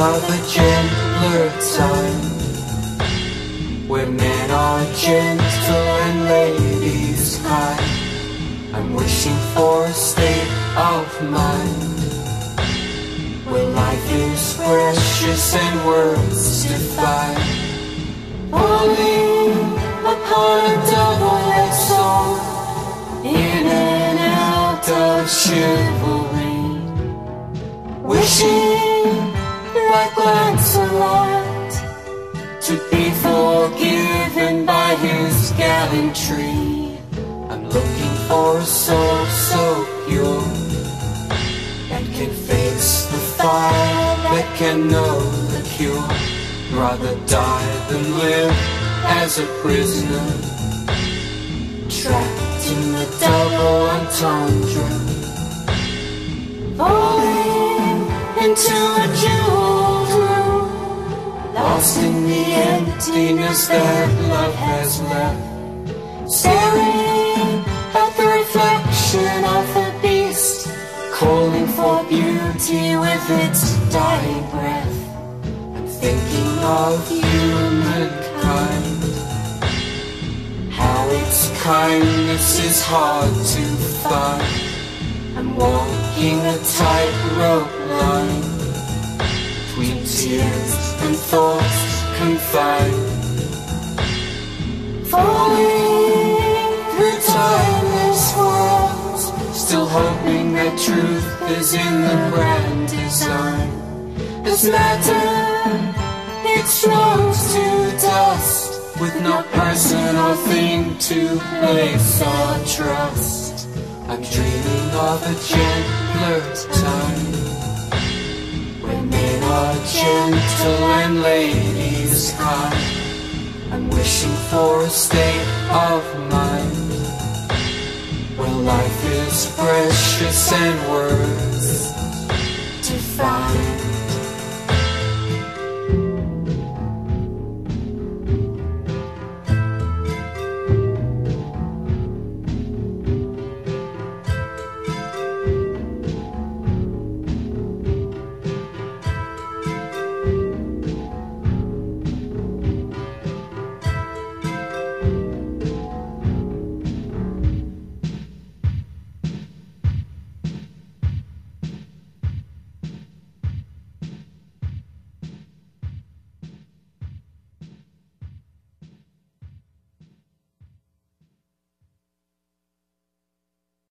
of a gentler time, where men are gentle and ladies kind. I'm wishing for a state of mind where life is precious and words define. Falling upon a double-edged sword, in and out of chivalry, wishing like Lancelot to be forgiven by his gallantry. I'm looking for a soul so pure that can face the fire, that can know the cure. Rather die than live as a prisoner, trapped in the double entendre, falling into a jeweled room, lost in the emptiness that love has left, staring at the reflection of the beast, calling for beauty with its dying breath. I'm thinking of humankind, how its kindness is hard to find. I'm walking a tightrope line between tears and thoughts confined, falling through timeless worlds, still hoping that truth is in the grand design. This matter, it slows to dust, with no person or thing to place our trust. I'm dreaming of a gentler time, where men are gentle and ladies kind. I'm wishing for a state of mind where life is precious and words define.